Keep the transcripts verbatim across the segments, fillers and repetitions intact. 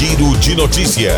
Giro de Notícia.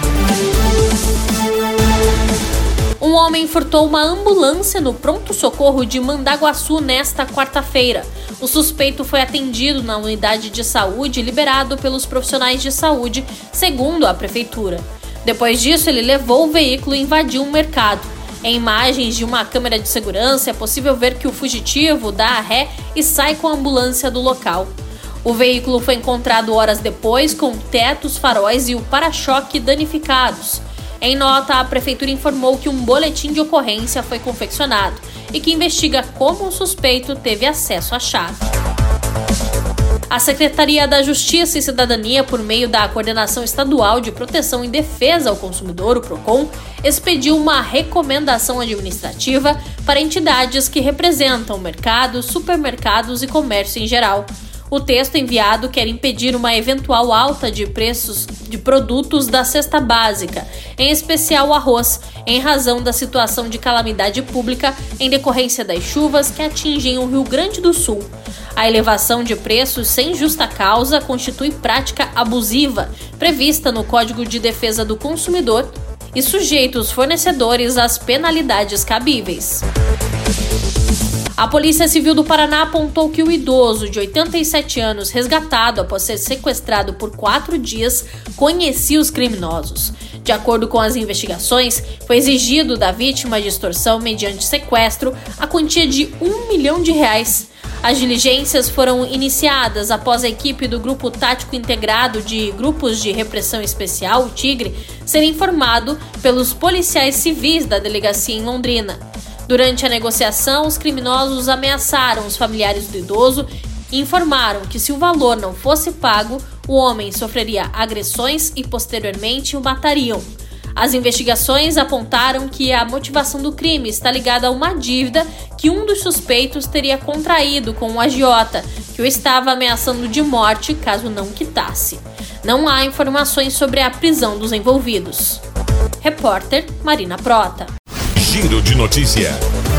Um homem furtou uma ambulância no pronto-socorro de Mandaguaçu nesta quarta-feira. O suspeito foi atendido na unidade de saúde e liberado pelos profissionais de saúde, segundo a prefeitura. Depois disso, ele levou o veículo e invadiu um mercado. Em imagens de uma câmera de segurança, é possível ver que o fugitivo dá a ré e sai com a ambulância do local. O veículo foi encontrado horas depois com o teto, os faróis e o para-choque danificados. Em nota, a prefeitura informou que um boletim de ocorrência foi confeccionado e que investiga como o suspeito teve acesso à chave. A Secretaria da Justiça e Cidadania, por meio da Coordenação Estadual de Proteção e Defesa ao Consumidor, o PROCON, expediu uma recomendação administrativa para entidades que representam mercados, supermercados e comércio em geral. O texto enviado quer impedir uma eventual alta de preços de produtos da cesta básica, em especial o arroz, em razão da situação de calamidade pública em decorrência das chuvas que atingem o Rio Grande do Sul. A elevação de preços sem justa causa constitui prática abusiva, prevista no Código de Defesa do Consumidor, e sujeita os fornecedores às penalidades cabíveis. A Polícia Civil do Paraná apontou que o idoso de oitenta e sete anos, resgatado após ser sequestrado por quatro dias, conhecia os criminosos. De acordo com as investigações, foi exigido da vítima de extorsão mediante sequestro a quantia de um milhão de reais. As diligências foram iniciadas após a equipe do Grupo Tático Integrado de Grupos de Repressão Especial, o Tigre, ser informado pelos policiais civis da delegacia em Londrina. Durante a negociação, os criminosos ameaçaram os familiares do idoso e informaram que, se o valor não fosse pago, o homem sofreria agressões e posteriormente o matariam. As investigações apontaram que a motivação do crime está ligada a uma dívida que um dos suspeitos teria contraído com o agiota, que o estava ameaçando de morte caso não quitasse. Não há informações sobre a prisão dos envolvidos. Repórter Marina Prota. Giro de Notícia.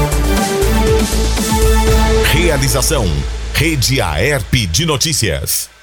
Realização: Rede Aerp de Notícias.